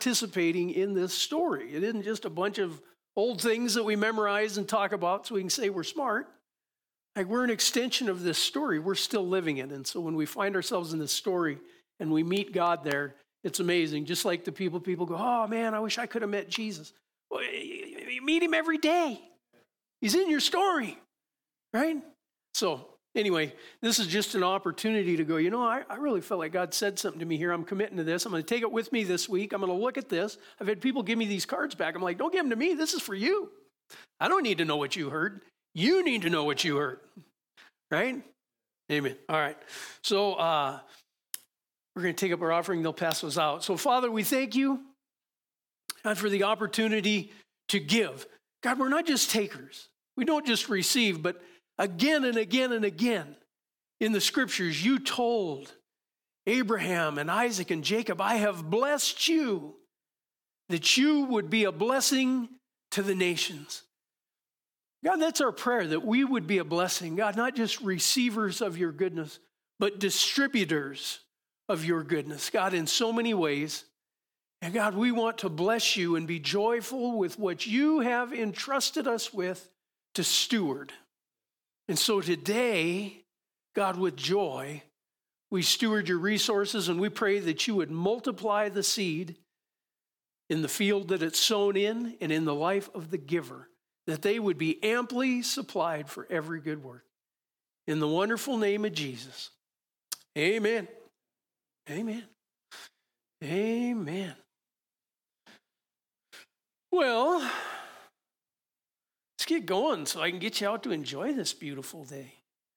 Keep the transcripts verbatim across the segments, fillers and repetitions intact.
participating in this story. It isn't just a bunch of old things that we memorize and talk about so we can say we're smart. Like, we're an extension of this story. We're still living it. And so when we find ourselves in this story and we meet God there, it's amazing. Just like the people, people go, oh man, I wish I could have met Jesus. Well, you meet him every day. He's in your story, right? So anyway, this is just an opportunity to go, you know, I, I really felt like God said something to me here. I'm committing to this. I'm going to take it with me this week. I'm going to look at this. I've had people give me these cards back. I'm like, don't give them to me. This is for you. I don't need to know what you heard. You need to know what you heard, right? Amen. All right. So uh, we're going to take up our offering. They'll pass those out. So Father, we thank you, God, for the opportunity to give. God, we're not just takers. We don't just receive, but again and again and again in the scriptures, you told Abraham and Isaac and Jacob, I have blessed you that you would be a blessing to the nations. God, that's our prayer, that we would be a blessing. God, not just receivers of your goodness, but distributors of your goodness. God, in so many ways. And God, we want to bless you and be joyful with what you have entrusted us with to steward. And so today, God, with joy, we steward your resources and we pray that you would multiply the seed in the field that it's sown in and in the life of the giver, that they would be amply supplied for every good work. In the wonderful name of Jesus, amen. Amen. Amen. Well, let's get going so I can get you out to enjoy this beautiful day.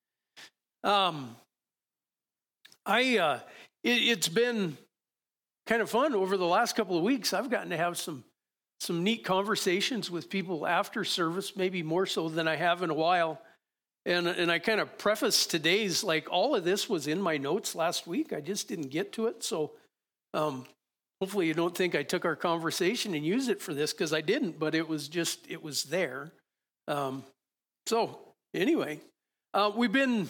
Um, I uh, it, it's been kind of fun over the last couple of weeks. I've gotten to have some some neat conversations with people after service, maybe more so than I have in a while. And and I kind of preface today's, like, all of this was in my notes last week. I just didn't get to it. So um, hopefully you don't think I took our conversation and used it for this, because I didn't, but it was just, it was there. Um, so anyway, uh, we've been,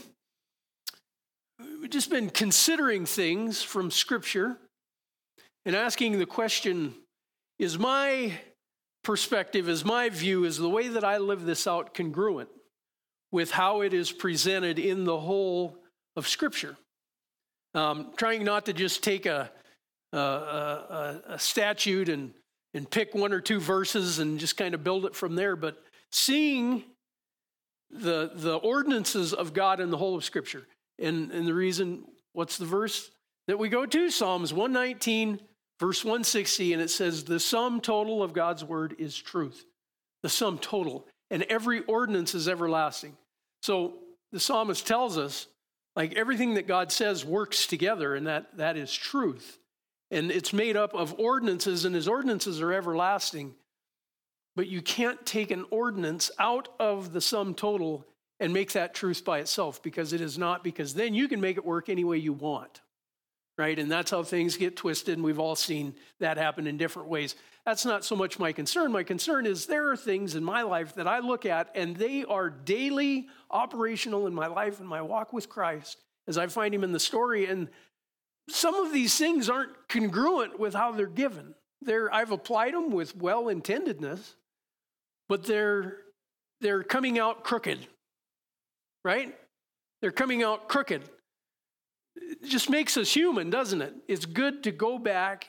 we've just been considering things from Scripture and asking the question, is my perspective, is my view, is the way that I live this out congruent with how it is presented in the whole of Scripture? Um, trying not to just take a, a, a, a statute and, and pick one or two verses and just kind of build it from there, but seeing the, the ordinances of God in the whole of Scripture. And, and the reason, what's the verse that we go to? Psalms one nineteen, verse one sixty, and it says, the sum total of God's word is truth. The sum total. And every ordinance is everlasting. So the psalmist tells us, like, everything that God says works together, and that, that is truth. And it's made up of ordinances, and his ordinances are everlasting. But you can't take an ordinance out of the sum total and make that truth by itself, because it is not, because then you can make it work any way you want, right? And that's how things get twisted, and we've all seen that happen in different ways. That's not so much my concern. My concern is there are things in my life that I look at, and they are daily operational in my life and my walk with Christ as I find him in the story. And some of these things aren't congruent with how they're given. They're, I've applied them with well-intendedness, but they're, they're coming out crooked, right? They're coming out crooked. It just makes us human, doesn't it? It's good to go back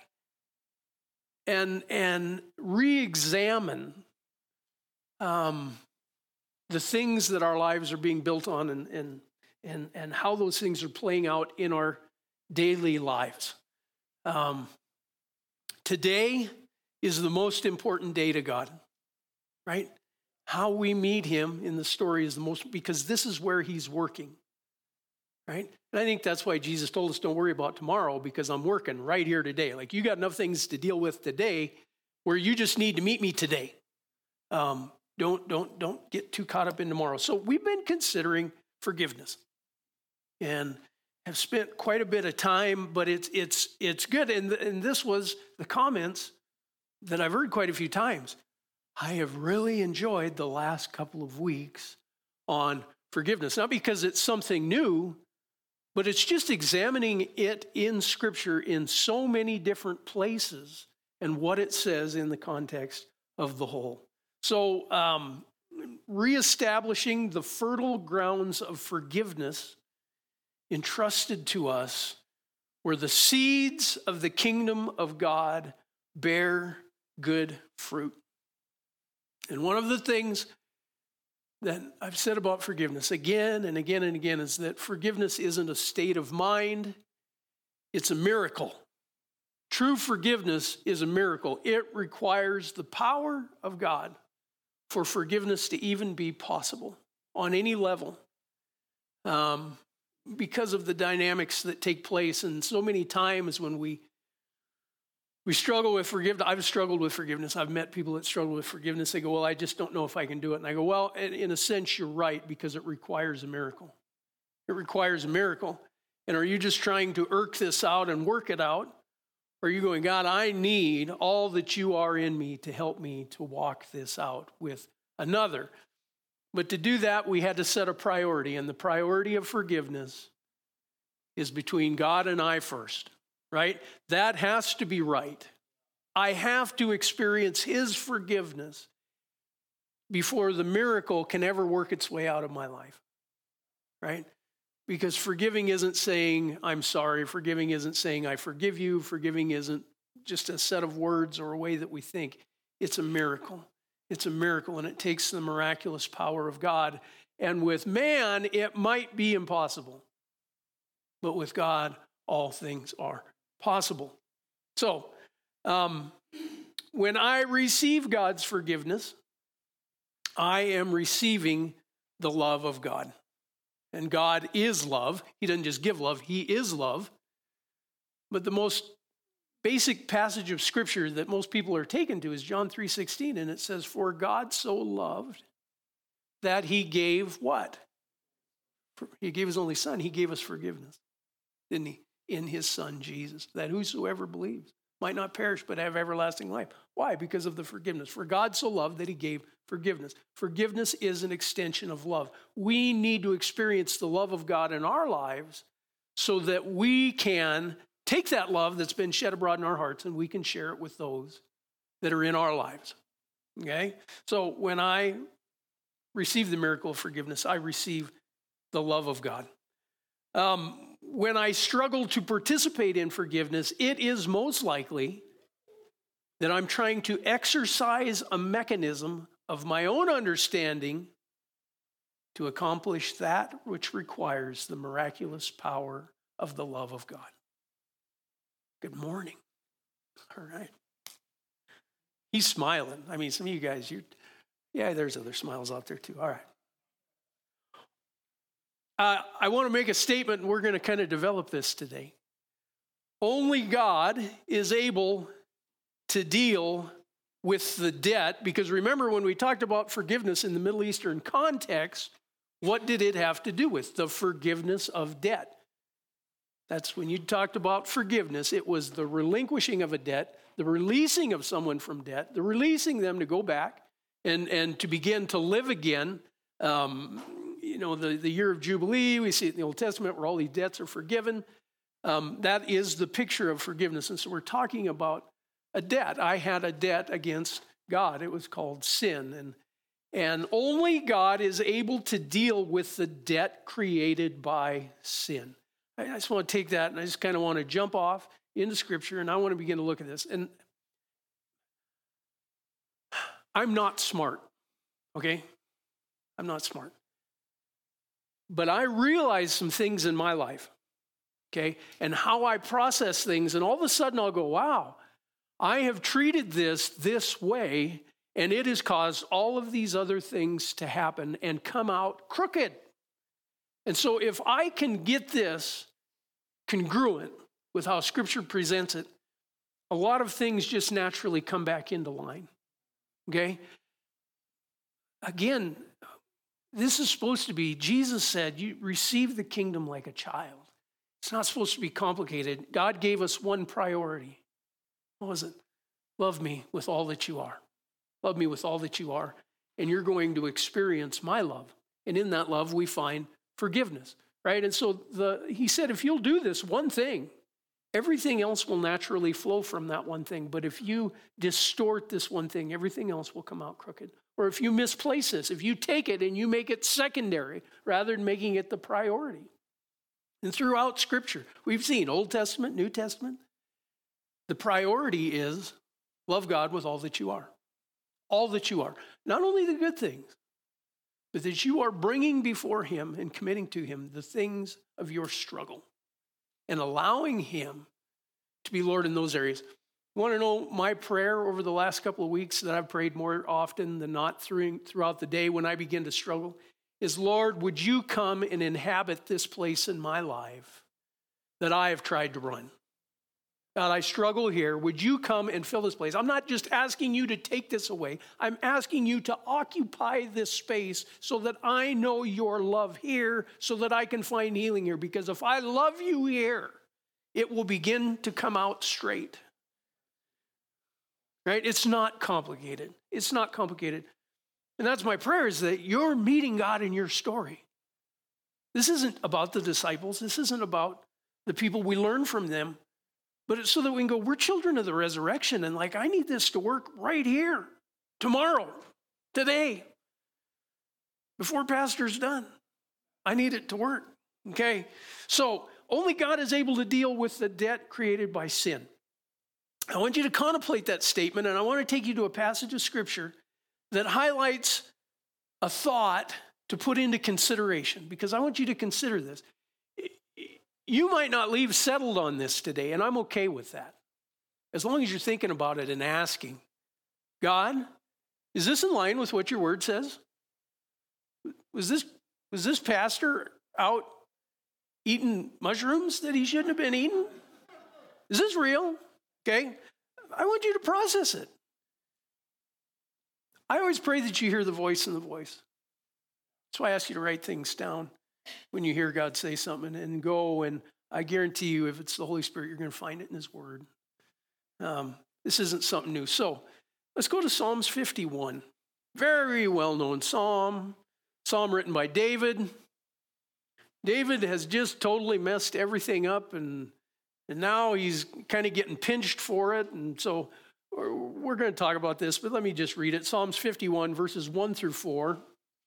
and and re-examine um, the things that our lives are being built on, and, and and and how those things are playing out in our daily lives. Um, today is the most important day to God, right? How we meet him in the story is the most, because this is where he's working, right? And I think that's why Jesus told us, don't worry about tomorrow, because I'm working right here today. Like, you got enough things to deal with today where you just need to meet me today. Um, don't, don't, don't get too caught up in tomorrow. So we've been considering forgiveness and have spent quite a bit of time, but it's, it's, it's good. And, and this was the comments that I've heard quite a few times. I have really enjoyed the last couple of weeks on forgiveness, not because it's something new, but it's just examining it in Scripture in so many different places and what it says in the context of the whole. So, um, reestablishing the fertile grounds of forgiveness entrusted to us where the seeds of the kingdom of God bear good fruit. And one of the things that I've said about forgiveness again and again and again is that forgiveness isn't a state of mind, it's a miracle. True forgiveness is a miracle. It requires the power of God for forgiveness to even be possible on any level. Um, because of the dynamics that take place. And so many times when we we struggle with forgiveness, I've struggled with forgiveness. I've met people that struggle with forgiveness. They go, well, I just don't know if I can do it. And I go, well, in, in a sense, you're right, because it requires a miracle. It requires a miracle. And are you just trying to irk this out and work it out? Or are you going, God, I need all that you are in me to help me to walk this out with another? But to do that, we had to set a priority, and the priority of forgiveness is between God and I first, right? That has to be right. I have to experience his forgiveness before the miracle can ever work its way out of my life, right? Because forgiving isn't saying, I'm sorry. Forgiving isn't saying, I forgive you. Forgiving isn't just a set of words or a way that we think. It's a miracle. It's a miracle, and it takes the miraculous power of God. And with man, it might be impossible. But with God, all things are possible. So, um, when I receive God's forgiveness, I am receiving the love of God. And God is love. He doesn't just give love, he is love. But the most basic passage of Scripture that most people are taken to is John three sixteen, and it says, for God so loved that he gave what? He gave his only son. He gave us forgiveness, didn't he? In his son, Jesus, that whosoever believes might not perish but have everlasting life. Why? Because of the forgiveness. For God so loved that he gave forgiveness. Forgiveness is an extension of love. We need to experience the love of God in our lives so that we can take that love that's been shed abroad in our hearts and we can share it with those that are in our lives. Okay? So when I receive the miracle of forgiveness, I receive the love of God. Um, when I struggle to participate in forgiveness, it is most likely that I'm trying to exercise a mechanism of my own understanding to accomplish that which requires the miraculous power of the love of God. Good morning. All right. He's smiling. I mean, some of you guys, you're, yeah, there's other smiles out there too. All right. Uh, I want to make a statement, and we're going to kind of develop this today. Only God is able to deal with the debt, because remember when we talked about forgiveness in the Middle Eastern context, what did it have to do with? The forgiveness of debt. That's when you talked about forgiveness. It was the relinquishing of a debt, the releasing of someone from debt, the releasing them to go back and, and to begin to live again. Um, you know, the, the year of Jubilee, we see it in the Old Testament where all these debts are forgiven. Um, that is the picture of forgiveness. And so we're talking about a debt. I had a debt against God. It was called sin. And, and only God is able to deal with the debt created by sin. I just want to take that and I just kind of want to jump off into Scripture and I want to begin to look at this. And I'm not smart, okay? I'm not smart. But I realize some things in my life, okay? And how I process things. And all of a sudden I'll go, wow, I have treated this this way and it has caused all of these other things to happen and come out crooked. And so if I can get this congruent with how Scripture presents it, a lot of things just naturally come back into line, okay? Again, this is supposed to be, Jesus said, you receive the kingdom like a child. It's not supposed to be complicated. God gave us one priority. What was it? Love me with all that you are. Love me with all that you are. And you're going to experience my love. And in that love, we find forgiveness, right? And so the, he said, if you'll do this one thing, everything else will naturally flow from that one thing. But if you distort this one thing, everything else will come out crooked. Or if you misplace this, if you take it and you make it secondary rather than making it the priority. And throughout Scripture, we've seen Old Testament, New Testament, the priority is love God with all that you are. All that you are. Not only the good things, but that you are bringing before him and committing to him the things of your struggle and allowing him to be Lord in those areas. You want to know my prayer over the last couple of weeks that I've prayed more often than not through, throughout the day when I begin to struggle is, Lord, would you come and inhabit this place in my life that I have tried to run? God, I struggle here. Would you come and fill this place? I'm not just asking you to take this away. I'm asking you to occupy this space so that I know your love here, so that I can find healing here. Because if I love you here, it will begin to come out straight. Right? It's not complicated. It's not complicated. And that's my prayer, is that you're meeting God in your story. This isn't about the disciples. This isn't about the people we learn from them. But it's so that we can go, we're children of the resurrection. And like, I need this to work right here, tomorrow, today, before pastor's done. I need it to work, okay? So only God is able to deal with the debt created by sin. I want you to contemplate that statement, and I want to take you to a passage of Scripture that highlights a thought to put into consideration, because I want you to consider this. You might not leave settled on this today, and I'm okay with that. As long as you're thinking about it and asking, God, is this in line with what your word says? Was this, was this pastor out eating mushrooms that he shouldn't have been eating? Is this real? Okay. I want you to process it. I always pray that you hear the voice in the voice. That's why I ask you to write things down when you hear God say something, and go, and I guarantee you, if it's the Holy Spirit, you're going to find it in his word. Um, this isn't something new. So let's go to Psalms fifty-one. Very well-known psalm. Psalm written by David. David has just totally messed everything up, and, and now he's kind of getting pinched for it. And so we're, we're going to talk about this, but let me just read it. Psalms fifty-one, verses one through four.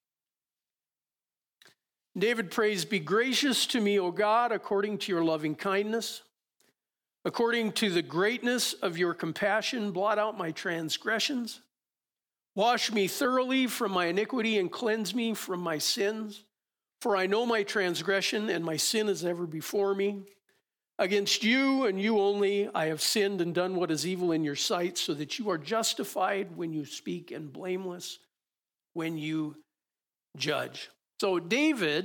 David prays, "Be gracious to me, O God, according to your loving kindness. According to the greatness of your compassion, blot out my transgressions. Wash me thoroughly from my iniquity and cleanse me from my sins. For I know my transgression, and my sin is ever before me. Against you and you only I have sinned and done what is evil in your sight, so that you are justified when you speak and blameless when you judge." So David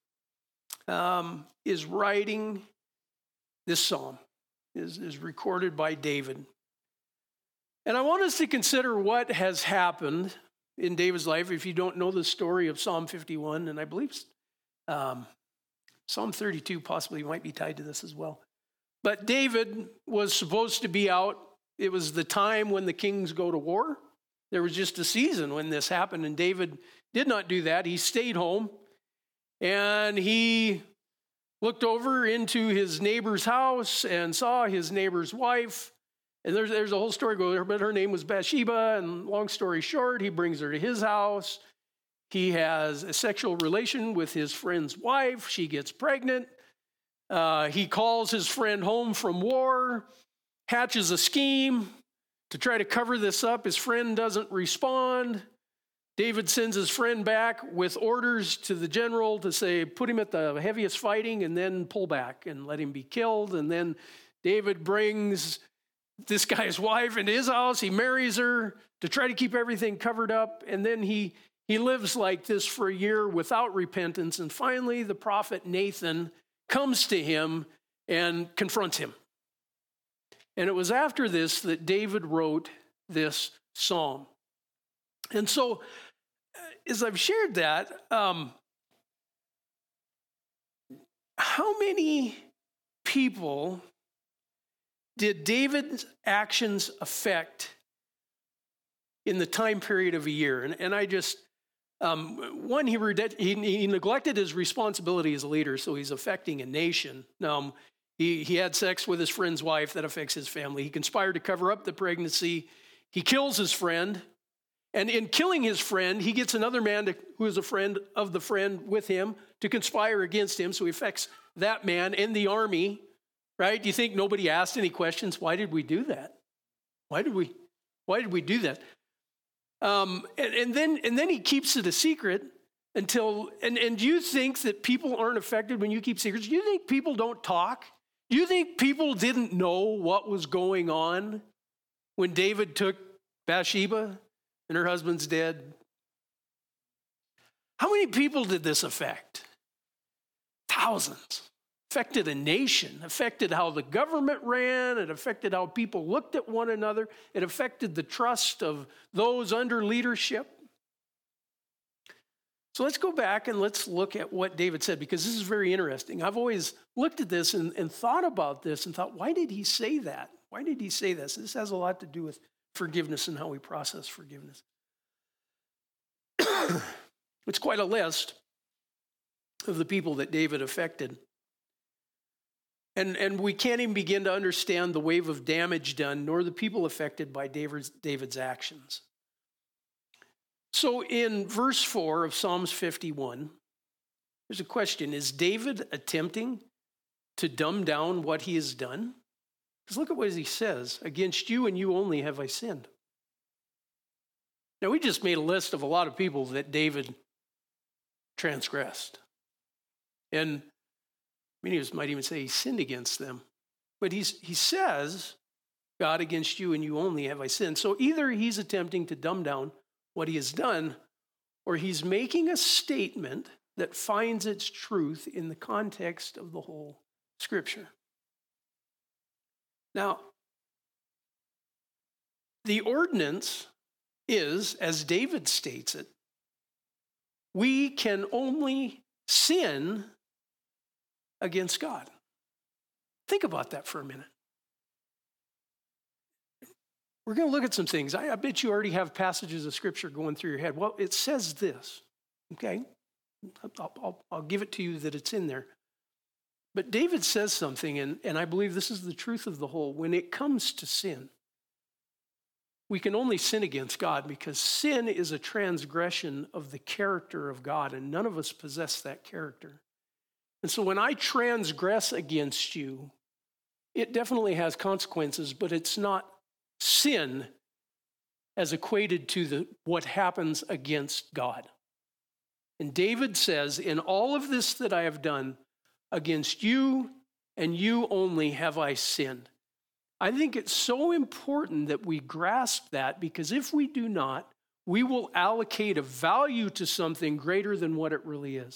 um, is writing this psalm, is, is recorded by David. And I want us to consider what has happened in David's life. If you don't know the story of Psalm fifty-one, and I believe um, Psalm thirty-two possibly might be tied to this as well. But David was supposed to be out. It was the time when the kings go to war. There was just a season when this happened, and David did not do that. He stayed home, and he looked over into his neighbor's house and saw his neighbor's wife. And there's, there's a whole story going there, but her name was Bathsheba, and long story short, he brings her to his house. He has a sexual relation with his friend's wife. She gets pregnant. Uh, he calls his friend home from war, hatches a scheme to try to cover this up. His friend doesn't respond. David sends his friend back with orders to the general to say, put him at the heaviest fighting and then pull back and let him be killed. And then David brings this guy's wife into his house. He marries her to try to keep everything covered up. And then he, he lives like this for a year without repentance. And finally, the prophet Nathan comes to him and confronts him. And it was after this that David wrote this psalm. And so, as I've shared that, um, how many people did David's actions affect in the time period of a year? And, and I just, um, one, he, he, he neglected his responsibility as a leader, so he's affecting a nation. Um, He, he had sex with his friend's wife. That affects his family. He conspired to cover up the pregnancy. He kills his friend. And in killing his friend, he gets another man to, who is a friend of the friend with him to conspire against him. So he affects that man in the army, right? Do you think nobody asked any questions? Why did we do that? Why did we, why did we do that? Um, and, and then and then he keeps it a secret until, and, and do you think that people aren't affected when you keep secrets? Do you think people don't talk? Do you think people didn't know what was going on when David took Bathsheba and her husband's dead? How many people did this affect? Thousands. Affected a nation, affected how the government ran, it affected how people looked at one another, it affected the trust of those under leadership. So let's go back and let's look at what David said, because this is very interesting. I've always looked at this and, and thought about this and thought, why did he say that? Why did he say this? This has a lot to do with forgiveness and how we process forgiveness. It's quite a list of the people that David affected. And, and we can't even begin to understand the wave of damage done, nor the people affected by David's, David's actions. So in verse four of Psalms fifty-one, there's a question. Is David attempting to dumb down what he has done? Because look at what he says. Against you and you only have I sinned. Now, we just made a list of a lot of people that David transgressed. And many of us might even say he sinned against them. But he's, he says, God, against you and you only have I sinned. So either he's attempting to dumb down what he has done, or he's making a statement that finds its truth in the context of the whole Scripture. Now, the ordinance is, as David states it, we can only sin against God. Think about that for a minute. We're going to look at some things. I, I bet you already have passages of Scripture going through your head. Well, it says this, okay? I'll, I'll, I'll give it to you that it's in there. But David says something, and, and I believe this is the truth of the whole. When it comes to sin, we can only sin against God because sin is a transgression of the character of God, and none of us possess that character. And so when I transgress against you, it definitely has consequences, but it's not sin as equated to the, what happens against God. And David says, in all of this that I have done, against you and you only have I sinned. I think it's so important that we grasp that, because if we do not, we will allocate a value to something greater than what it really is.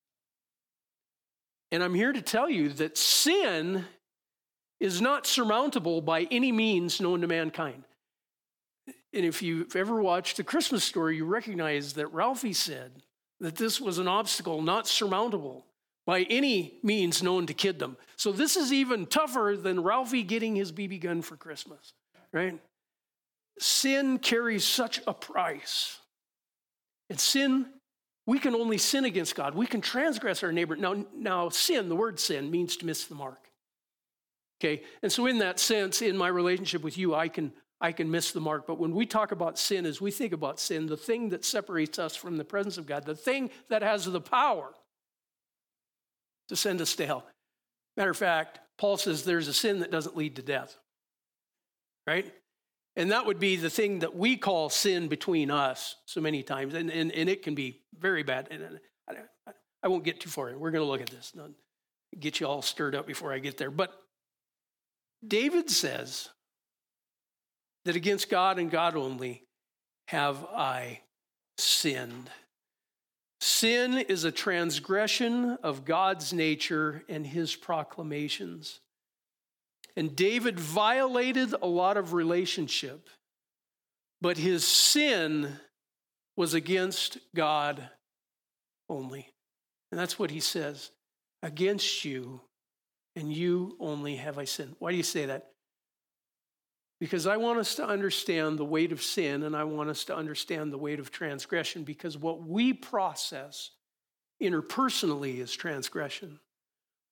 And I'm here to tell you that sin is not surmountable by any means known to mankind. And if you've ever watched The Christmas Story, you recognize that Ralphie said that this was an obstacle not surmountable by any means known to kiddom. So this is even tougher than Ralphie getting his B B gun for Christmas, right? Sin carries such a price. And sin, we can only sin against God. We can transgress our neighbor. Now, now sin, the word sin, means to miss the mark. Okay, and so in that sense, in my relationship with you, I can I can miss the mark. But when we talk about sin, as we think about sin, the thing that separates us from the presence of God, the thing that has the power to send us to hell. Matter of fact, Paul says there's a sin that doesn't lead to death, right? And that would be the thing that we call sin between us so many times, and, and, and it can be very bad. And I, I won't get too far in. We're going to look at this, not get you all stirred up before I get there. But David says that against God and God only have I sinned. Sin is a transgression of God's nature and his proclamations. And David violated a lot of relationship, but his sin was against God only. And that's what he says, against you and you only have I sinned. Why do you say that? Because I want us to understand the weight of sin, and I want us to understand the weight of transgression, because what we process interpersonally is transgression.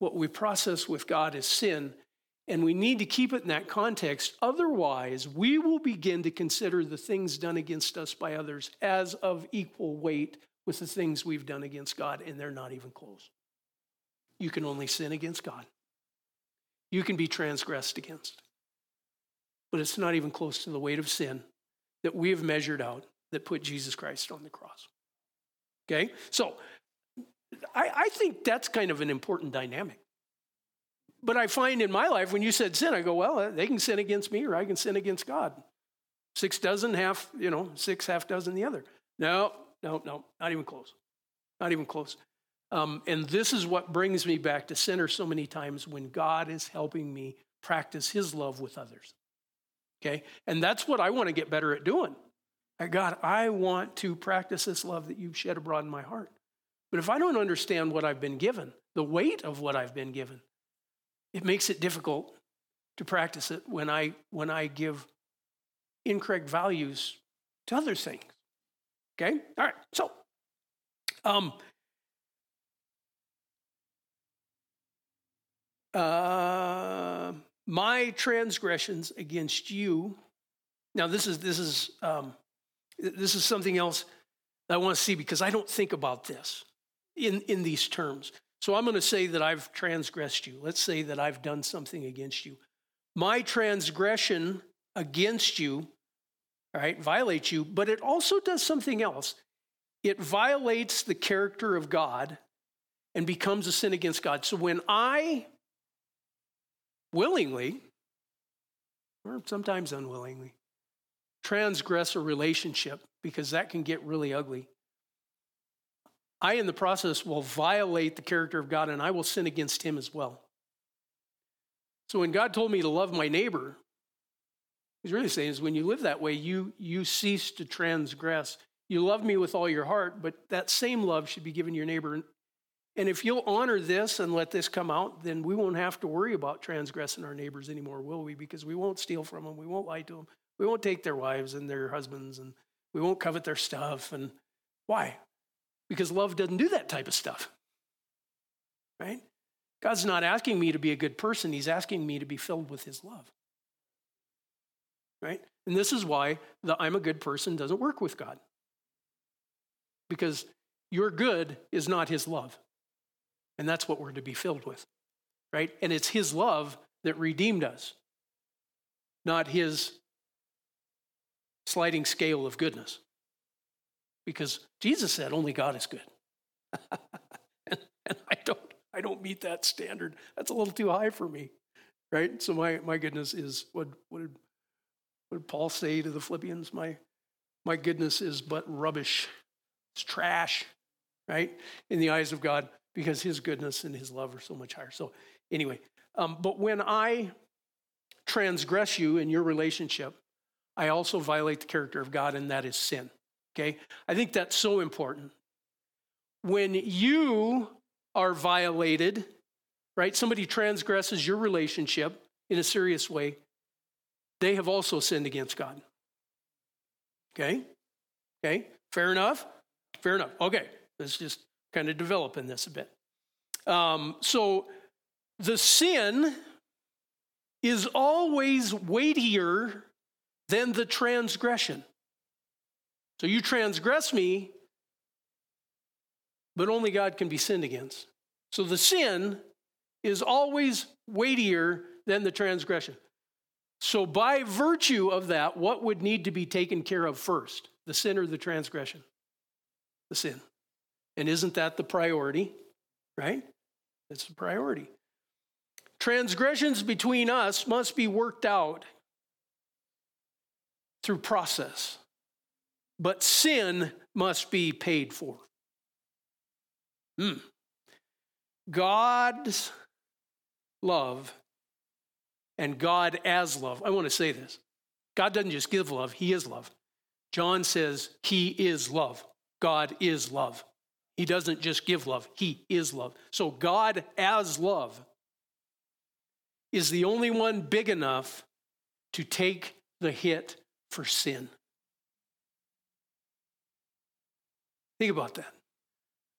what we process with God is sin, and we need to keep it in that context. Otherwise, we will begin to consider the things done against us by others as of equal weight with the things we've done against God, and they're not even close. You can only sin against God. You can be transgressed against. But it's not even close to the weight of sin that we have measured out that put Jesus Christ on the cross. Okay? So I, I think that's kind of an important dynamic. But I find in my life, when you said sin, I go, well, they can sin against me or I can sin against God. Six dozen, half, you know, six, half dozen the other. No, no, no, not even close. Not even close. Um, and this is what brings me back to center so many times when God is helping me practice his love with others. Okay? And that's what I want to get better at doing. God, I want to practice this love that you've shed abroad in my heart. But if I don't understand what I've been given, the weight of what I've been given, it makes it difficult to practice it when I when I give incorrect values to other things. Okay? All right. So, um, uh, my transgressions against you. Now, this is this is um, this is something else that I want to see because I don't think about this in in these terms. So I'm going to say that I've transgressed you. Let's say that I've done something against you. My transgression against you, all right, violates you, but it also does something else. It violates the character of God and becomes a sin against God. So when I willingly, or sometimes unwillingly, transgress a relationship, because that can get really ugly, I, in the process, will violate the character of God, and I will sin against him as well. So when God told me to love my neighbor, he's really saying is when you live that way, you, you cease to transgress. You love me with all your heart, but that same love should be given your neighbor. And if you'll honor this and let this come out, then we won't have to worry about transgressing our neighbors anymore, will we? Because we won't steal from them. We won't lie to them. We won't take their wives and their husbands, and we won't covet their stuff. And why? Because love doesn't do that type of stuff, right? God's not asking me to be a good person. He's asking me to be filled with his love, right? And this is why the I'm a good person doesn't work with God. Because your good is not his love. And that's what we're to be filled with, right? And it's his love that redeemed us, not his sliding scale of goodness. Because Jesus said only God is good. and, and I don't I don't meet that standard. That's a little too high for me. Right? So my, my goodness is what what did, what did Paul say to the Philippians? My my goodness is but rubbish. It's trash, right? In the eyes of God, because his goodness and his love are so much higher. So anyway, um, but when I transgress you in your relationship, I also violate the character of God, and that is sin. Okay, I think that's so important. When you are violated, right, somebody transgresses your relationship in a serious way, they have also sinned against God. Okay, okay, fair enough? Fair enough. Okay, let's just kind of develop in this a bit. Um, so the sin is always weightier than the transgression. So you transgress me, but only God can be sinned against. So the sin is always weightier than the transgression. So by virtue of that, what would need to be taken care of first? The sin or the transgression? The sin. And isn't that the priority? Right? That's the priority. Transgressions between us must be worked out through process. But sin must be paid for. Hmm. God's love and God as love. I want to say this. God doesn't just give love, he is love. John says he is love. God is love. He doesn't just give love, he is love. So God as love is the only one big enough to take the hit for sin. Think about that.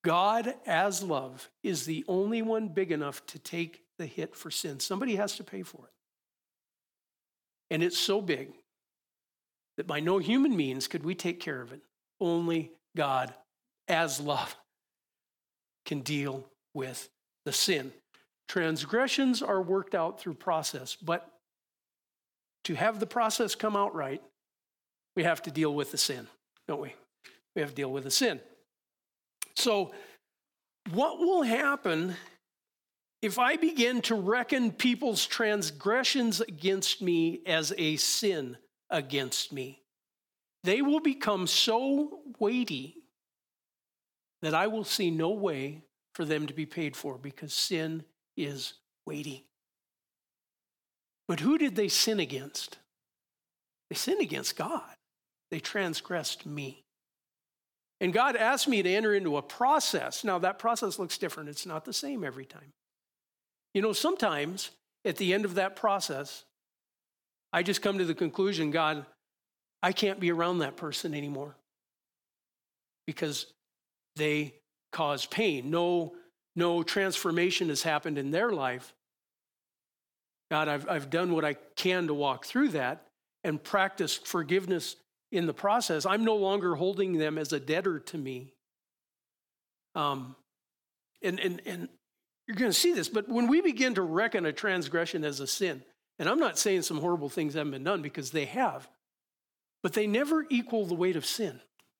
God, as love, is the only one big enough to take the hit for sin. Somebody has to pay for it. And it's so big that by no human means could we take care of it. Only God, as love, can deal with the sin. Transgressions are worked out through process, but to have the process come out right, we have to deal with the sin, don't we? We have to deal with the sin. So what will happen if I begin to reckon people's transgressions against me as a sin against me? They will become so weighty that I will see no way for them to be paid for, because sin is weighty. But who did they sin against? They sinned against God. They transgressed me. And God asked me to enter into a process. Now, that process looks different. It's not the same every time. You know, sometimes at the end of that process, I just come to the conclusion, God, I can't be around that person anymore because they cause pain. No, no transformation has happened in their life. God, I've, I've done what I can to walk through that and practiced forgiveness in the process. I'm no longer holding them as a debtor to me. Um, and, and, and you're going to see this, but when we begin to reckon a transgression as a sin, and I'm not saying some horrible things haven't been done, because they have, but they never equal the weight of sin.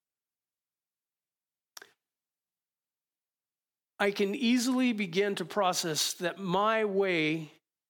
I can easily begin to process that my way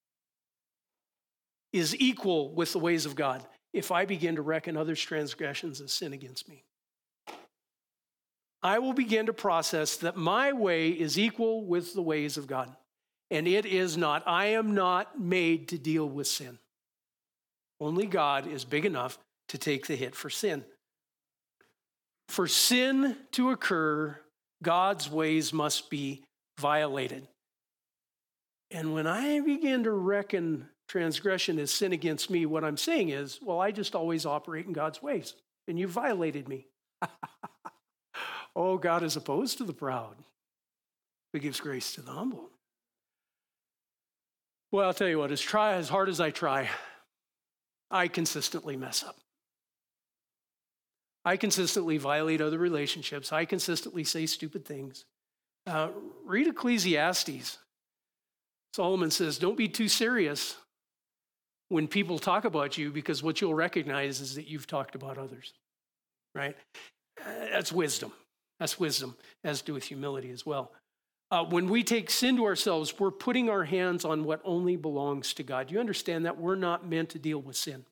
is equal with the ways of God if I begin to reckon others' transgressions as sin against me. I will begin to process that my way is equal with the ways of God. And it is not. I am not made to deal with sin. Only God is big enough to take the hit for sin. For sin to occur, God's ways must be violated. And when I begin to reckon transgression as sin against me, what I'm saying is, well, I just always operate in God's ways, and you violated me. Oh, God is opposed to the proud, but gives grace to the humble. Well, I'll tell you what, as, try, as hard as I try, I consistently mess up. I consistently violate other relationships. I consistently say stupid things. Uh, read Ecclesiastes. Solomon says, don't be too serious when people talk about you, because what you'll recognize is that you've talked about others, right? Uh, that's wisdom. That's wisdom, as to with humility as well. Uh, when we take sin to ourselves, we're putting our hands on what only belongs to God. You understand that we're not meant to deal with sin.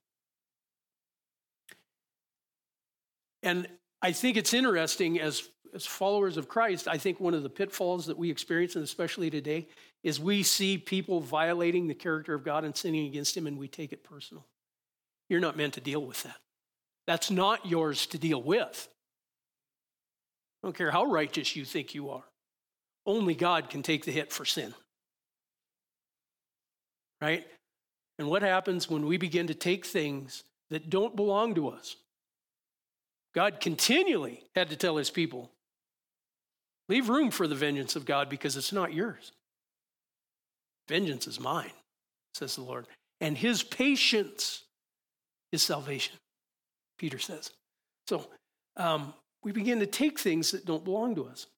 And I think it's interesting, as, as followers of Christ, I think one of the pitfalls that we experience, and especially today, is we see people violating the character of God and sinning against him, and we take it personal. You're not meant to deal with that. That's not yours to deal with. I don't care how righteous you think you are. Only God can take the hit for sin. Right? And what happens when we begin to take things that don't belong to us? God continually had to tell his people, leave room for the vengeance of God, because it's not yours. Vengeance is mine, says the Lord. And his patience is salvation, Peter says. So um, we begin to take things that don't belong to us.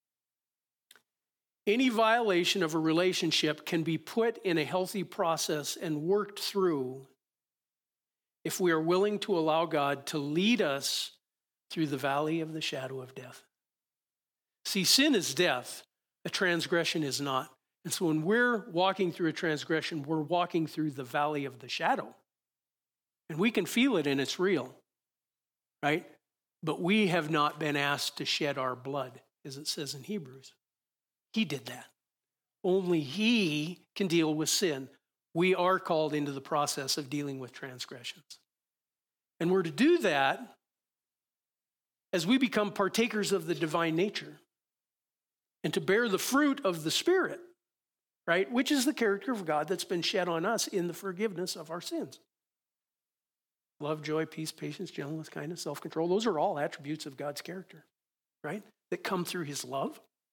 Any violation of a relationship can be put in a healthy process and worked through if we are willing to allow God to lead us through the valley of the shadow of death. See, sin is death. A transgression is not. And so when we're walking through a transgression, we're walking through the valley of the shadow. And we can feel it, and it's real, right? But we have not been asked to shed our blood, as it says in Hebrews. He did that. Only he can deal with sin. We are called into the process of dealing with transgressions. And we're to do that as we become partakers of the divine nature and to bear the fruit of the Spirit, right? Which is the character of God that's been shed on us in the forgiveness of our sins. Love, joy, peace, patience, gentleness, kindness, self-control. Those are all attributes of God's character, right? That come through his love.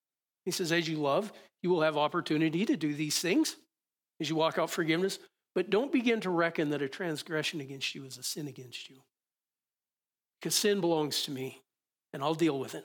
He says, as you love, you will have opportunity to do these things as you walk out forgiveness, but don't begin to reckon that a transgression against you is a sin against you. Because sin belongs to me, and I'll deal with it.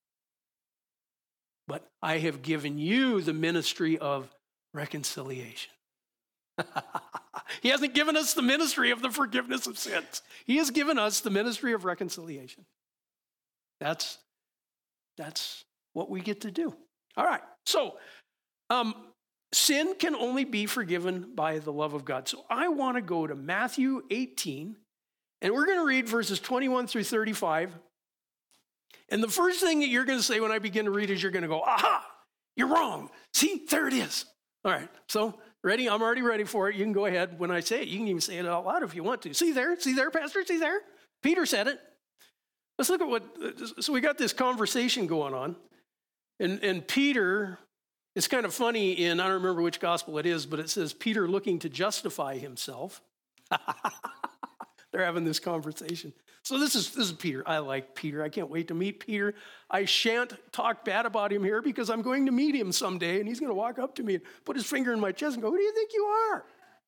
But I have given you the ministry of reconciliation. He hasn't given us the ministry of the forgiveness of sins. He has given us the ministry of reconciliation. That's, that's what we get to do. All right, so um, sin can only be forgiven by the love of God. So I want to go to Matthew eighteen, and we're going to read verses twenty-one through thirty-five. And the first thing that you're going to say when I begin to read is you're going to go, aha, you're wrong. See, there it is. All right, so ready? I'm already ready for it. You can go ahead when I say it. You can even say it out loud if you want to. See there? See there, Pastor? See there? Peter said it. Let's look at what, so we got this conversation going on. And, and Peter, it's kind of funny in, I don't remember which gospel it is, but it says Peter looking to justify himself. They're having this conversation. So this is this is Peter. I like Peter. I can't wait to meet Peter. I shan't talk bad about him here because I'm going to meet him someday, and he's going to walk up to me and put his finger in my chest and go, who do you think you are?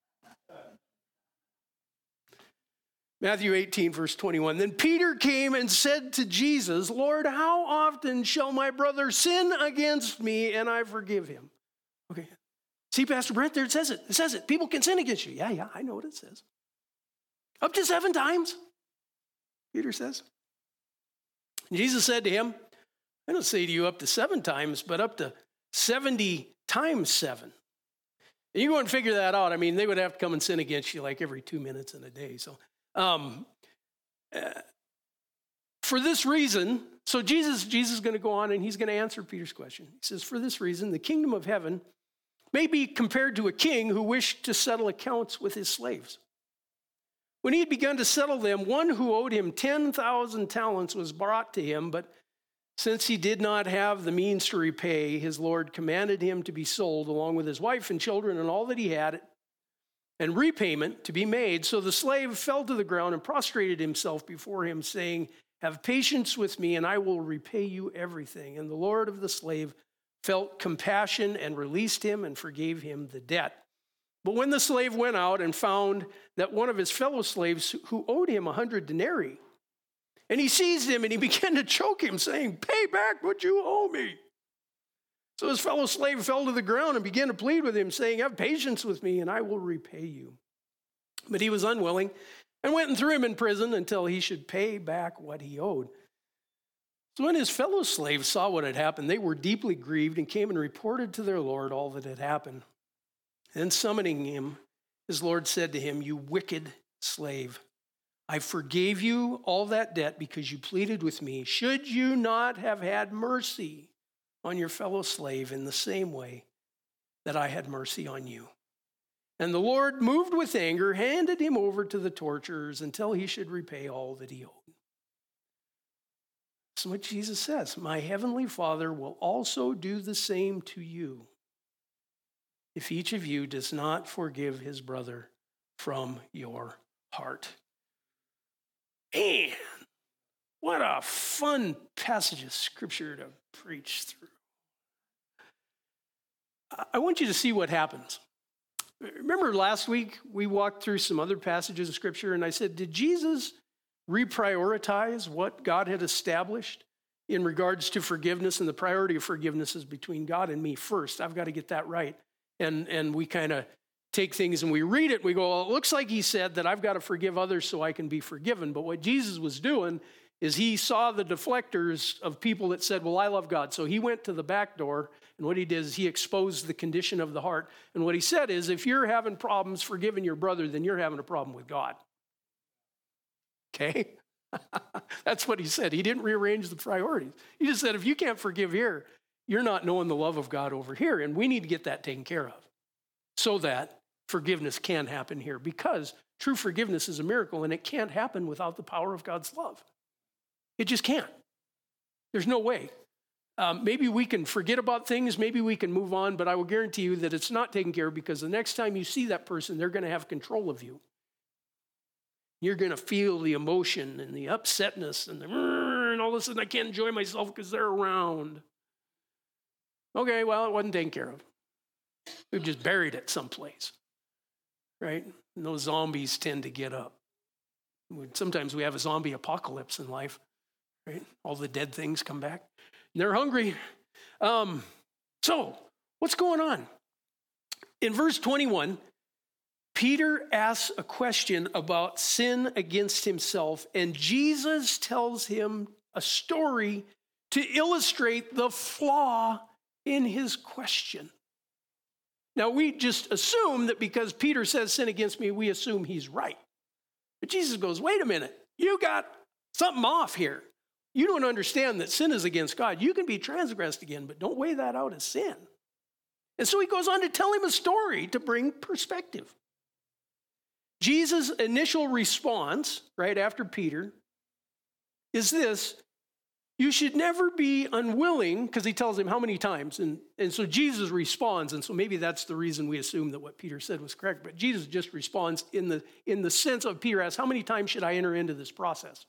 Matthew eighteen, verse twenty-one. Then Peter came and said to Jesus, Lord, how often shall my brother sin against me and I forgive him? Okay. See, Pastor Brent, there it says it. It says it. People can sin against you. Yeah, yeah, I know what it says. Up to seven times, Peter says. And Jesus said to him, I don't say to you up to seven times, but up to seventy times seven. And you go and figure that out. I mean, they would have to come and sin against you like every two minutes in a day. So, um, uh, for this reason, so Jesus, Jesus is going to go on and he's going to answer Peter's question. He says, for this reason, the kingdom of heaven may be compared to a king who wished to settle accounts with his slaves. When he had begun to settle them, one who owed him ten thousand talents was brought to him, but since he did not have the means to repay, his Lord commanded him to be sold along with his wife and children and all that he had, and repayment to be made. So the slave fell to the ground and prostrated himself before him, saying, have patience with me, and I will repay you everything. And the Lord of the slave felt compassion and released him and forgave him the debt. But when the slave went out and found that one of his fellow slaves who owed him a hundred denarii, and he seized him and he began to choke him, saying, pay back what you owe me. So his fellow slave fell to the ground and began to plead with him, saying, have patience with me, and I will repay you. But he was unwilling and went and threw him in prison until he should pay back what he owed. So when his fellow slaves saw what had happened, they were deeply grieved and came and reported to their Lord all that had happened. Then summoning him, his Lord said to him, you wicked slave, I forgave you all that debt because you pleaded with me. Should you not have had mercy on your fellow slave in the same way that I had mercy on you? And the Lord, moved with anger, handed him over to the torturers until he should repay all that he owed. That's what Jesus says. My heavenly Father will also do the same to you if each of you does not forgive his brother from your heart. Man, what a fun passage of scripture to preach through. I want you to see what happens. Remember last week we walked through some other passages of scripture and I said, did Jesus reprioritize what God had established in regards to forgiveness? And the priority of forgiveness is between God and me first. I've got to get that right. And, and we kind of take things and we read it and we go, well, it looks like he said that I've got to forgive others so I can be forgiven. But what Jesus was doing is he saw the deflectors of people that said, well, I love God. So he went to the back door, and what he did is he exposed the condition of the heart. And what he said is, if you're having problems forgiving your brother, then you're having a problem with God. Okay? That's what he said. He didn't rearrange the priorities. He just said, if you can't forgive here, you're not knowing the love of God over here. And we need to get that taken care of so that forgiveness can happen here, because true forgiveness is a miracle and it can't happen without the power of God's love. It just can't. There's no way. Um, maybe we can forget about things. Maybe we can move on, but I will guarantee you that it's not taken care of, because the next time you see that person, they're going to have control of you. You're going to feel the emotion and the upsetness and the, and all of a sudden I can't enjoy myself because they're around. Okay, well, it wasn't taken care of. We've just buried it someplace, right? And those zombies tend to get up. Sometimes we have a zombie apocalypse in life, right? All the dead things come back. And they're hungry. Um, so, what's going on? In verse twenty-one, Peter asks a question about sin against himself, and Jesus tells him a story to illustrate the flaw in his question. Now, we just assume that because Peter says sin against me, we assume he's right. But Jesus goes, wait a minute, you got something off here. You don't understand that sin is against God. You can be transgressed again, but don't weigh that out as sin. And so he goes on to tell him a story to bring perspective. Jesus' initial response, right after Peter, is this: you should never be unwilling, because he tells him how many times. And, and so Jesus responds, and so maybe that's the reason we assume that what Peter said was correct. But Jesus just responds in the, in the sense of Peter asks, how many times should I enter into this process?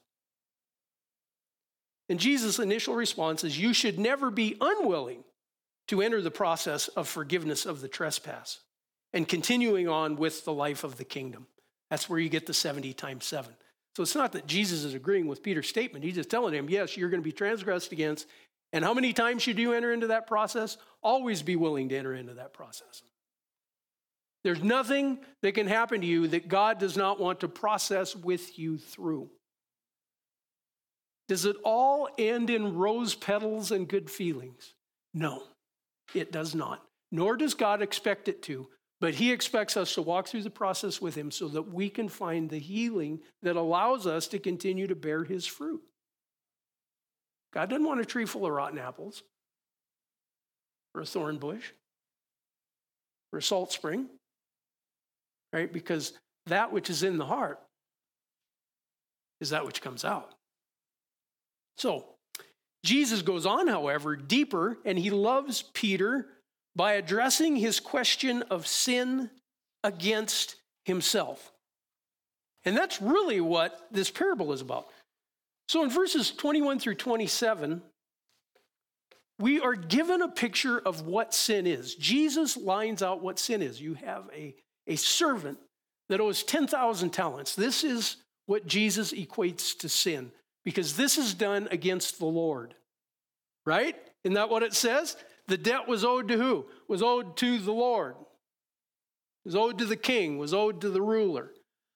And Jesus' initial response is, you should never be unwilling to enter the process of forgiveness of the trespass and continuing on with the life of the kingdom. That's where you get the seventy times seven. So it's not that Jesus is agreeing with Peter's statement. He's just telling him, yes, you're going to be transgressed against. And how many times should you enter into that process? Always be willing to enter into that process. There's nothing that can happen to you that God does not want to process with you through. Does it all end in rose petals and good feelings? No, it does not. Nor does God expect it to. But he expects us to walk through the process with him so that we can find the healing that allows us to continue to bear his fruit. God doesn't want a tree full of rotten apples, or a thorn bush, or a salt spring, right? Because that which is in the heart is that which comes out. So, Jesus goes on, however, deeper, and he loves Peter by addressing his question of sin against himself. And that's really what this parable is about. So in verses twenty-one through twenty-seven, we are given a picture of what sin is. Jesus lines out what sin is. You have a, a servant that owes ten thousand talents. This is what Jesus equates to sin, because this is done against the Lord. Right? Isn't that what it says? The debt was owed to who? Was owed to the Lord. Was owed to the king. Was owed to the ruler.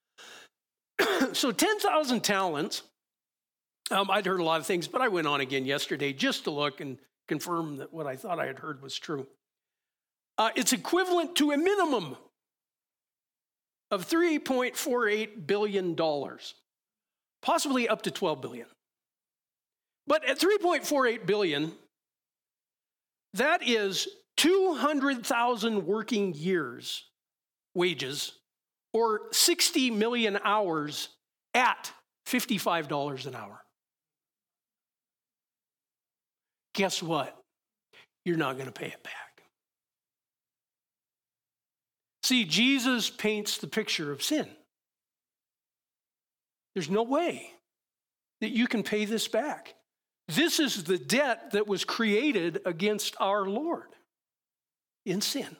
So ten thousand talents. Um, I'd heard a lot of things, but I went on again yesterday just to look and confirm that what I thought I had heard was true. Uh, it's equivalent to a minimum of three point four eight billion dollars, possibly up to twelve billion dollars. But at three point four eight billion dollars, that is two hundred thousand working years wages, or sixty million hours at fifty-five dollars an hour. Guess what? You're not going to pay it back. See, Jesus paints the picture of sin. There's no way that you can pay this back. This is the debt that was created against our Lord in sin.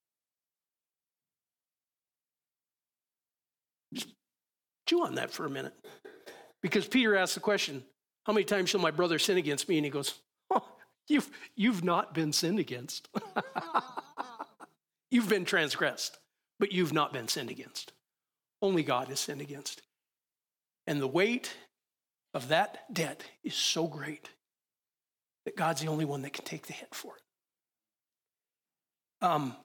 Just chew on that for a minute. Because Peter asks the question, how many times shall my brother sin against me? And he goes, oh, you've, you've not been sinned against. You've been transgressed, but you've not been sinned against. Only God is sinned against. And the weight of that debt is so great that God's the only one that can take the hit for it. Um,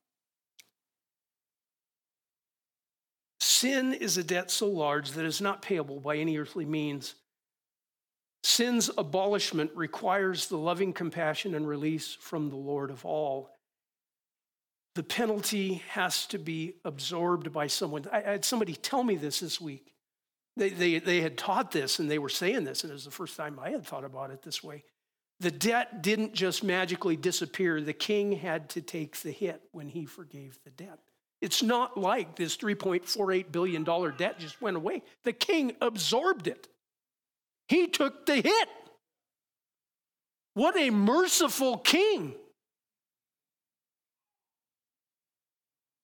sin is a debt so large that is not payable by any earthly means. Sin's abolishment requires the loving compassion and release from the Lord of all. The penalty has to be absorbed by someone. I, I had somebody tell me this this week. They, they, they had taught this, and they were saying this, and it was the first time I had thought about it this way. The debt didn't just magically disappear. The king had to take the hit when he forgave the debt. It's not like this three point four eight billion dollars debt just went away. The king absorbed it. He took the hit. What a merciful king.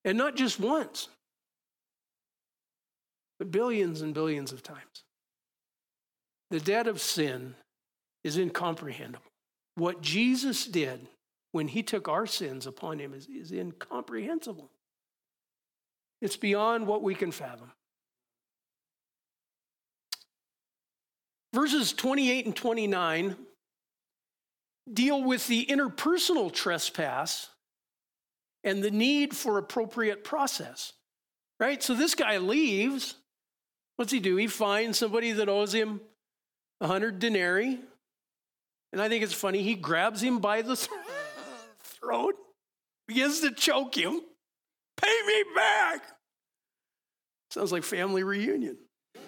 And not just once, but billions and billions of times. The debt of sin is incomprehensible. What Jesus did when he took our sins upon him is, is incomprehensible. It's beyond what we can fathom. Verses twenty-eight and twenty-nine deal with the interpersonal trespass and the need for appropriate process, right? So this guy leaves. What's he do? He finds somebody that owes him a hundred denarii. And I think it's funny. He grabs him by the th- throat, begins to choke him. Pay me back. Sounds like family reunion.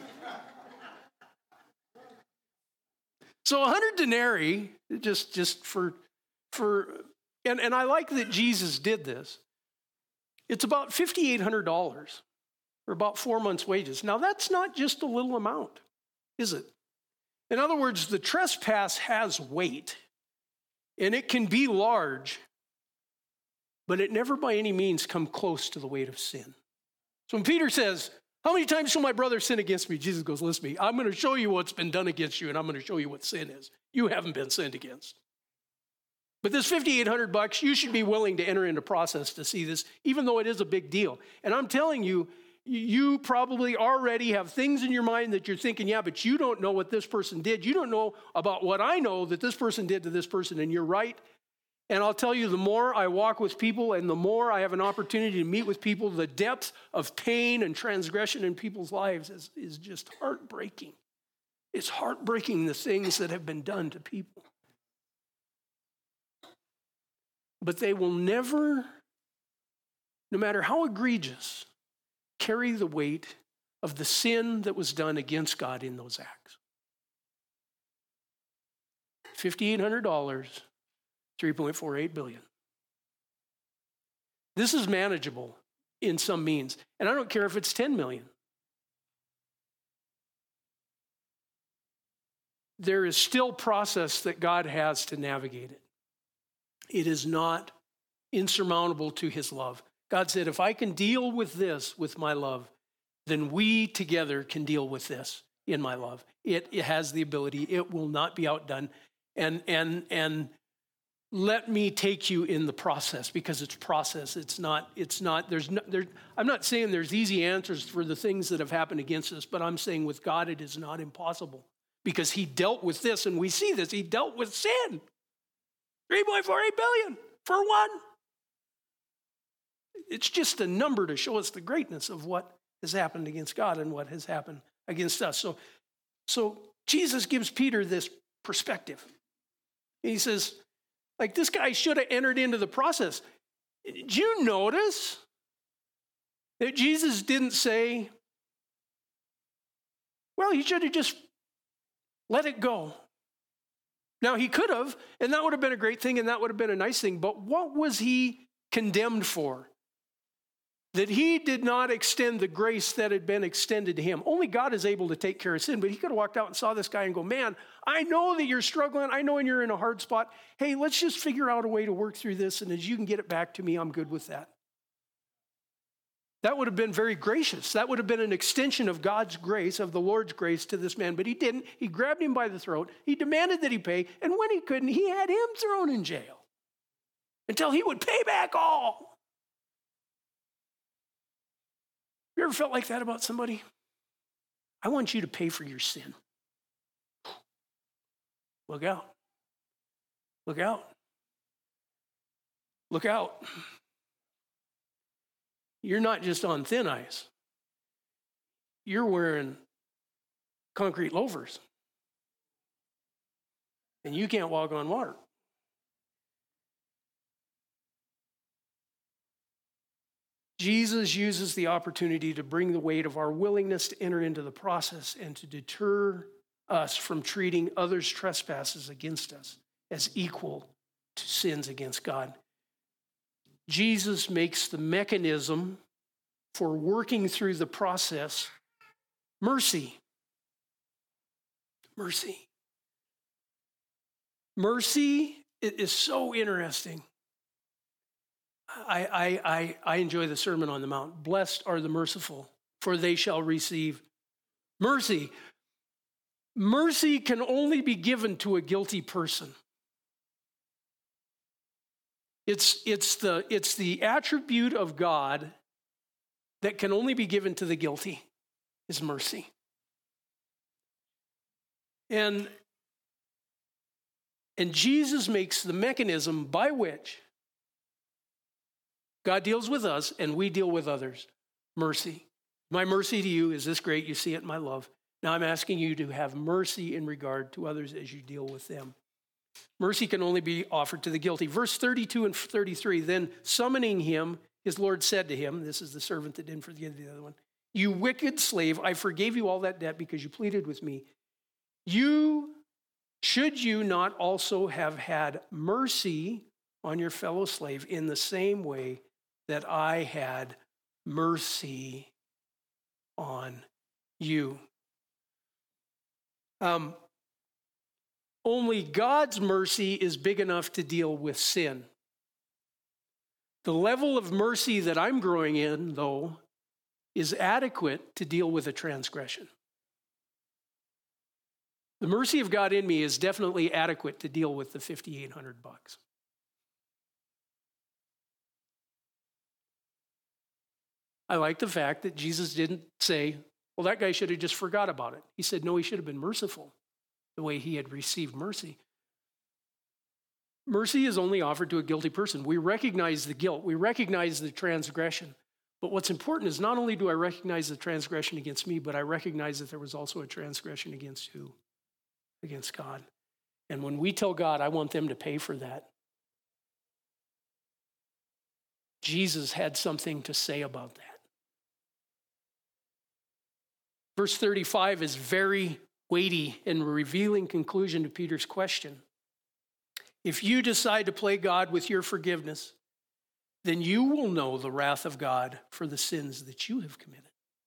So a hundred denarii, just, just for, for and, and I like that Jesus did this. It's about five thousand eight hundred dollars, or about four months' wages. Now, that's not just a little amount, is it? In other words, the trespass has weight, and it can be large, but it never by any means come close to the weight of sin. So when Peter says, how many times shall my brother sin against me? Jesus goes, listen to me, I'm going to show you what's been done against you, and I'm going to show you what sin is. You haven't been sinned against. But this five thousand eight hundred bucks, you should be willing to enter into process to see this, even though it is a big deal. And I'm telling you, you probably already have things in your mind that you're thinking, yeah, but you don't know what this person did. You don't know about what I know that this person did to this person, and you're right. And I'll tell you, the more I walk with people and the more I have an opportunity to meet with people, the depth of pain and transgression in people's lives is, is just heartbreaking. It's heartbreaking, the things that have been done to people. But they will never, no matter how egregious, carry the weight of the sin that was done against God in those acts. five thousand eight hundred dollars, three point four eight billion dollars. This is manageable in some means, and I don't care if it's ten million dollars. There is still process that God has to navigate it. It is not insurmountable to his love. God said, if I can deal with this with my love, then we together can deal with this in my love. It, it has the ability. It will not be outdone. And, and, and let me take you in the process, because it's process. It's not, it's not, there's no, there, I'm not saying there's easy answers for the things that have happened against us, but I'm saying with God, it is not impossible, because he dealt with this, and we see this. He dealt with sin. three point four eight billion for one. It's just a number to show us the greatness of what has happened against God and what has happened against us. So, so Jesus gives Peter this perspective. He says, like, this guy should have entered into the process. Did you notice that Jesus didn't say, well, he should have just let it go? Now, he could have, and that would have been a great thing, and that would have been a nice thing, but what was he condemned for? That he did not extend the grace that had been extended to him. Only God is able to take care of sin, but he could have walked out and saw this guy and go, man, I know that you're struggling. I know you're in a hard spot. Hey, let's just figure out a way to work through this, and as you can get it back to me, I'm good with that. That would have been very gracious. That would have been an extension of God's grace, of the Lord's grace to this man, but he didn't. He grabbed him by the throat. He demanded that he pay, and when he couldn't, he had him thrown in jail until he would pay back all. You ever felt like that about somebody? I want you to pay for your sin. Look out. Look out. Look out. You're not just on thin ice. You're wearing concrete loafers. And you can't walk on water. Jesus uses the opportunity to bring the weight of our willingness to enter into the process and to deter us from treating others' trespasses against us as equal to sins against God. Jesus makes the mechanism for working through the process mercy. Mercy. Mercy is so interesting. I, I, I, I enjoy the Sermon on the Mount. Blessed are the merciful, for they shall receive mercy. Mercy can only be given to a guilty person. It's, it's, the, it's the attribute of God that can only be given to the guilty, is mercy. And, and Jesus makes the mechanism by which God deals with us and we deal with others. Mercy. My mercy to you is this great. You see it in my love. Now I'm asking you to have mercy in regard to others as you deal with them. Mercy can only be offered to the guilty. Verse thirty-two and thirty-three, then summoning him, his Lord said to him, this is the servant that didn't forgive the other one, you wicked slave, I forgave you all that debt because you pleaded with me. You, should you not also have had mercy on your fellow slave in the same way that I had mercy on you? Um, only God's mercy is big enough to deal with sin. The level of mercy that I'm growing in, though, is adequate to deal with a transgression. The mercy of God in me is definitely adequate to deal with the fifty-eight hundred bucks. I like the fact that Jesus didn't say, well, that guy should have just forgot about it. He said, no, he should have been merciful the way he had received mercy. Mercy is only offered to a guilty person. We recognize the guilt. We recognize the transgression. But what's important is not only do I recognize the transgression against me, but I recognize that there was also a transgression against who? Against God. And when we tell God, I want them to pay for that, Jesus had something to say about that. Verse thirty-five is very weighty and revealing conclusion to Peter's question. If you decide to play God with your forgiveness, then you will know the wrath of God for the sins that you have committed.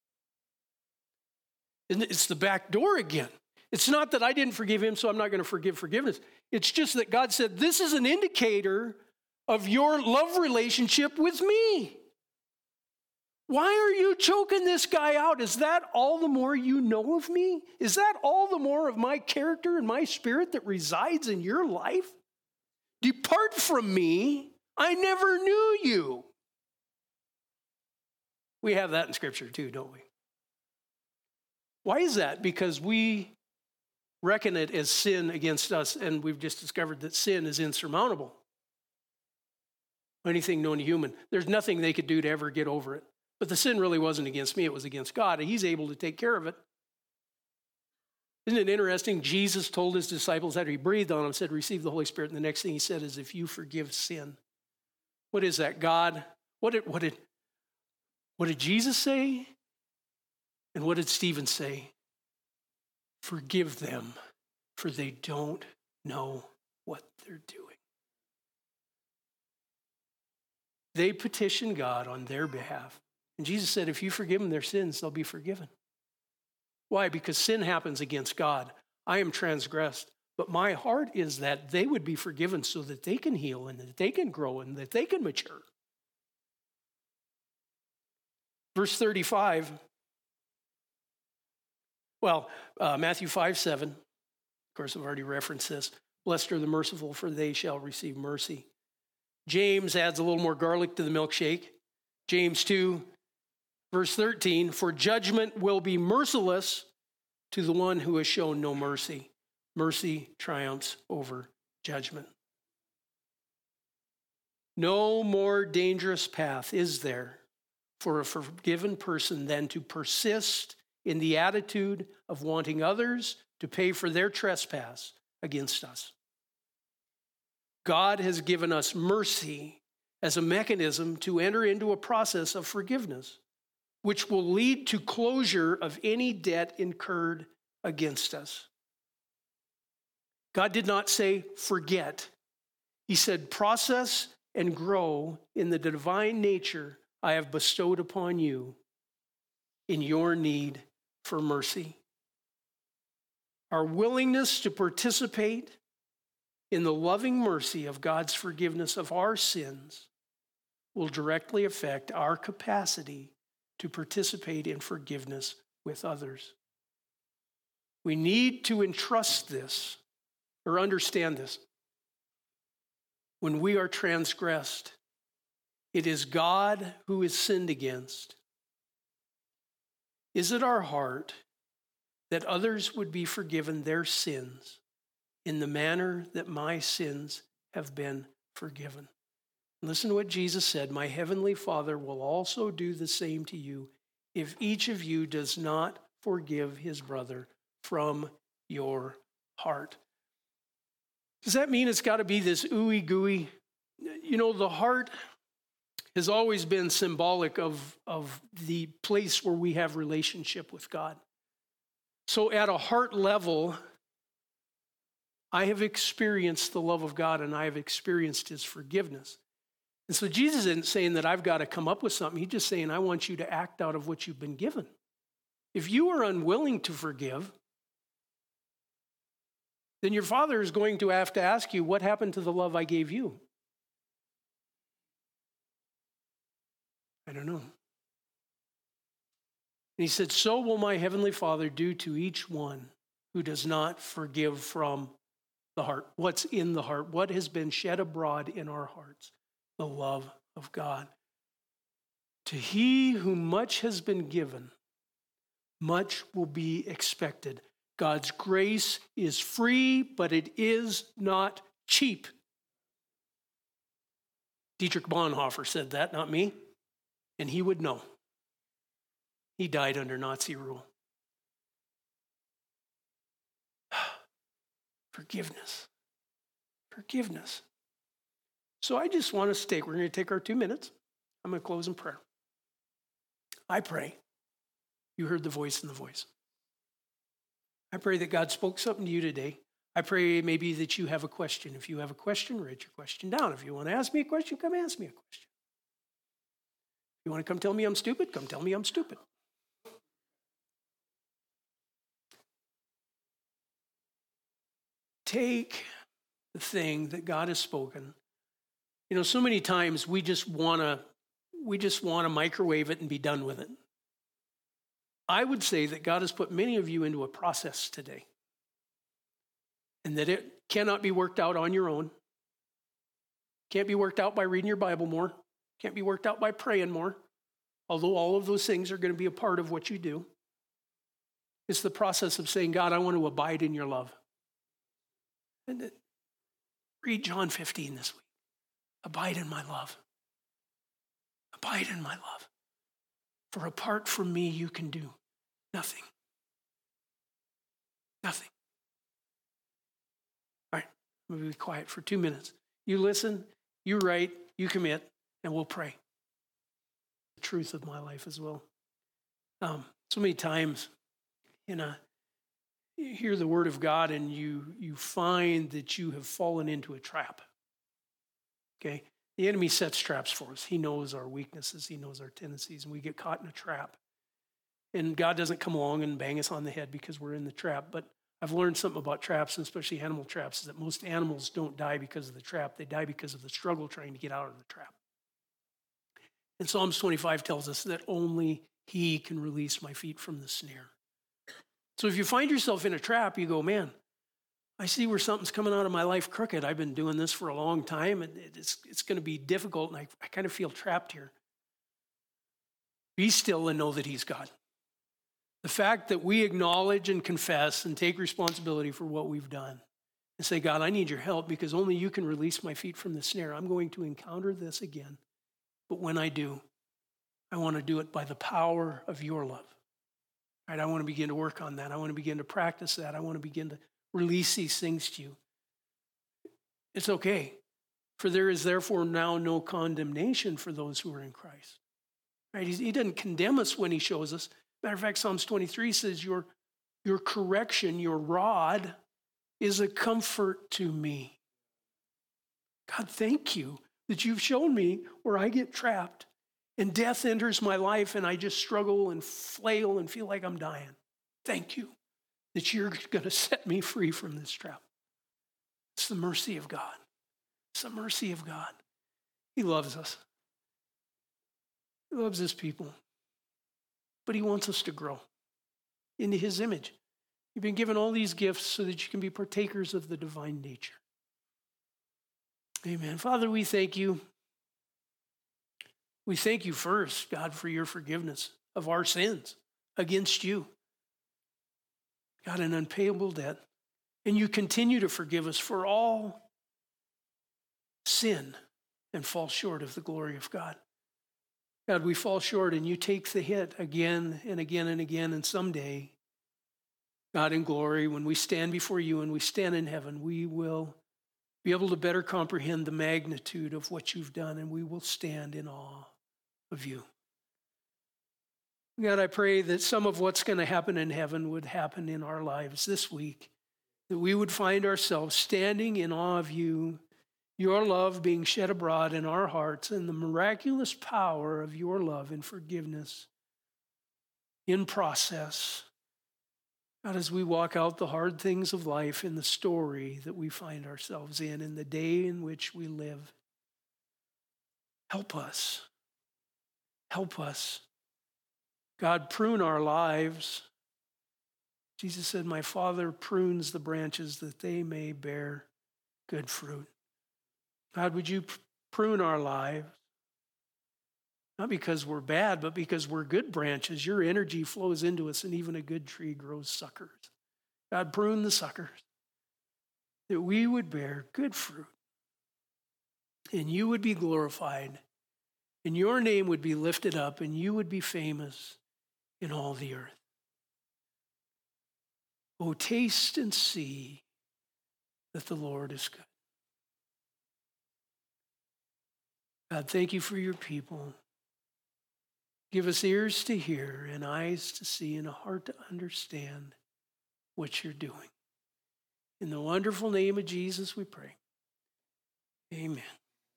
And it's the back door again. It's not that I didn't forgive him, so I'm not going to forgive forgiveness. It's just that God said, this is an indicator of your love relationship with me. Why are you choking this guy out? Is that all the more you know of me? Is that all the more of my character and my spirit that resides in your life? Depart from me. I never knew you. We have that in Scripture too, don't we? Why is that? Because we reckon it as sin against us, and we've just discovered that sin is insurmountable. Anything known to human, there's nothing they could do to ever get over it. But the sin really wasn't against me, it was against God, and he's able to take care of it. Isn't it interesting? Jesus told his disciples after he breathed on them, said, receive the Holy Spirit, and the next thing he said is, if you forgive sin. What is that? God, what did, what did, what did Jesus say? And what did Stephen say? Forgive them, for they don't know what they're doing. They petitioned God on their behalf. And Jesus said, if you forgive them their sins, they'll be forgiven. Why? Because sin happens against God. I am transgressed. But my heart is that they would be forgiven so that they can heal and that they can grow and that they can mature. Verse thirty-five. Well, uh, Matthew five, seven. Of course, I've already referenced this. Blessed are the merciful, for they shall receive mercy. James adds a little more garlic to the milkshake. James two, verse thirteen, for judgment will be merciless to the one who has shown no mercy. Mercy triumphs over judgment. No more dangerous path is there for a forgiven person than to persist in the attitude of wanting others to pay for their trespass against us. God has given us mercy as a mechanism to enter into a process of forgiveness, which will lead to closure of any debt incurred against us. God did not say forget. He said process and grow in the divine nature I have bestowed upon you in your need for mercy. Our willingness to participate in the loving mercy of God's forgiveness of our sins will directly affect our capacity to participate in forgiveness with others. We need to entrust this or understand this. When we are transgressed, it is God who is sinned against. Is it our heart that others would be forgiven their sins in the manner that my sins have been forgiven? Listen to what Jesus said, my heavenly Father will also do the same to you if each of you does not forgive his brother from your heart. Does that mean it's got to be this ooey gooey? You know, the heart has always been symbolic of, of the place where we have relationship with God. So at a heart level, I have experienced the love of God and I have experienced his forgiveness. And so Jesus isn't saying that I've got to come up with something. He's just saying, I want you to act out of what you've been given. If you are unwilling to forgive, then your Father is going to have to ask you, what happened to the love I gave you? I don't know. And he said, so will my heavenly Father do to each one who does not forgive from the heart. What's in the heart? What has been shed abroad in our hearts? The love of God. To he whom much has been given, much will be expected. God's grace is free, but it is not cheap. Dietrich Bonhoeffer said that, not me. And he would know. He died under Nazi rule. Forgiveness. Forgiveness. So I just want us to take, we're going to take our two minutes. I'm going to close in prayer. I pray you heard the voice in the voice. I pray that God spoke something to you today. I pray maybe that you have a question. If you have a question, write your question down. If you want to ask me a question, come ask me a question. If you want to come tell me I'm stupid, come tell me I'm stupid. Take the thing that God has spoken. You know, so many times we just want to we just want to microwave it and be done with it. I would say that God has put many of you into a process today, and that it cannot be worked out on your own. Can't be worked out by reading your Bible more. Can't be worked out by praying more, although all of those things are going to be a part of what you do. It's the process of saying, God, I want to abide in your love. And read John fifteen this week. Abide in my love. Abide in my love. For apart from me, you can do nothing. Nothing. All right, I'm going to be quiet for two minutes. You listen, you write, you commit, and we'll pray. The truth of my life as well. Um, so many times, you know, you hear the word of God and you you find that you have fallen into a trap. Okay? The enemy sets traps for us. He knows our weaknesses. He knows our tendencies, and we get caught in a trap. And God doesn't come along and bang us on the head because we're in the trap. But I've learned something about traps, and especially animal traps, is that most animals don't die because of the trap. They die because of the struggle trying to get out of the trap. And Psalms twenty-five tells us that only he can release my feet from the snare. So if you find yourself in a trap, you go, man, I see where something's coming out of my life crooked. I've been doing this for a long time, and it's, it's going to be difficult, and I, I kind of feel trapped here. Be still and know that he's God. The fact that we acknowledge and confess and take responsibility for what we've done and say, God, I need your help because only you can release my feet from the snare. I'm going to encounter this again. But when I do, I want to do it by the power of your love. Right? I want to begin to work on that. I want to begin to practice that. I want to begin to release these things to you. It's okay. For there is therefore now no condemnation for those who are in Christ. Right? He, he doesn't condemn us when he shows us. Matter of fact, Psalms twenty-three says, your, your correction, your rod is a comfort to me. God, thank you that you've shown me where I get trapped and death enters my life and I just struggle and flail and feel like I'm dying. Thank you that you're going to set me free from this trap. It's the mercy of God. It's the mercy of God. He loves us. He loves his people. But he wants us to grow into his image. You've been given all these gifts so that you can be partakers of the divine nature. Amen. Father, we thank you. We thank you first, God, for your forgiveness of our sins against you. God, an unpayable debt. And you continue to forgive us for all sin and fall short of the glory of God. God, we fall short and you take the hit again and again and again. And someday, God, in glory, when we stand before you and we stand in heaven, we will be able to better comprehend the magnitude of what you've done, and we will stand in awe of you. God, I pray that some of what's going to happen in heaven would happen in our lives this week, that we would find ourselves standing in awe of you, your love being shed abroad in our hearts, and the miraculous power of your love and forgiveness in process. God, as we walk out the hard things of life in the story that we find ourselves in, in the day in which we live, help us. Help us. God, prune our lives. Jesus said, my Father prunes the branches that they may bear good fruit. God, would you prune our lives? Not because we're bad, but because we're good branches. Your energy flows into us, and even a good tree grows suckers. God, prune the suckers, that we would bear good fruit, and you would be glorified, and your name would be lifted up, and you would be famous in all the earth. Oh, taste and see that the Lord is good. God, thank you for your people. Give us ears to hear and eyes to see and a heart to understand what you're doing. In the wonderful name of Jesus we pray. Amen.